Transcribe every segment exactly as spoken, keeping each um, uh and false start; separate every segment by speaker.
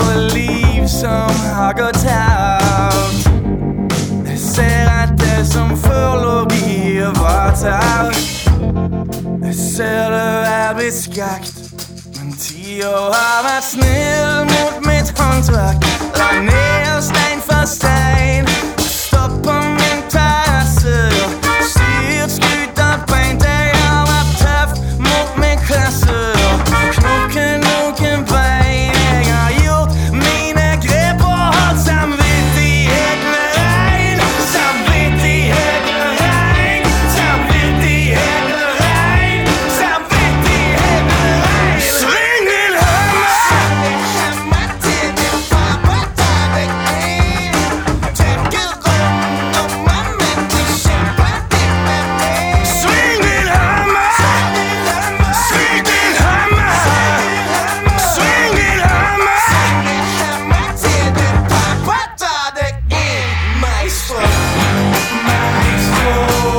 Speaker 1: et liv, som har gået tabt. Jeg ser at det som forlogi var tabt. Jeg ser det er blevet skagt, men ti år har været snill mot mit håndværk. Lagt ned sten for sten, stop på min terrasse. Styrt skyt og brændt, jeg har været tøft mot min klasse. Knokken, knokken bein, jeg har gjort mine greb og holdt samvittigheden rein. Samvittigheden rein, samvittigheden rein, samvittigheden rein. Sving din hammer, hammer til det pappa, der det en. Tænket rundt om mig, men de kæmper det med mig. Sving din hammer, sving din hammer, sving din hammer, hammer til det pappa, der det en. Maestro, maestro,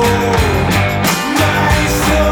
Speaker 1: maestro,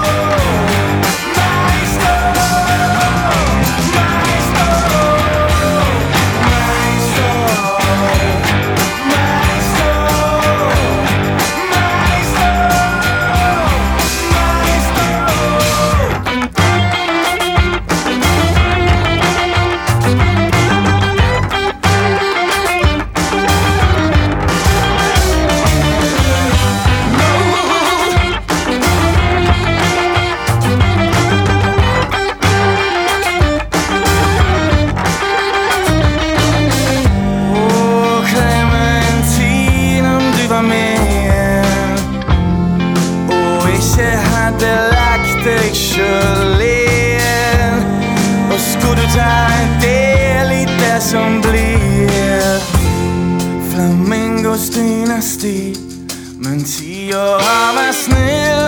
Speaker 1: som bliver Flamingos dynasti. Men ti år har været snill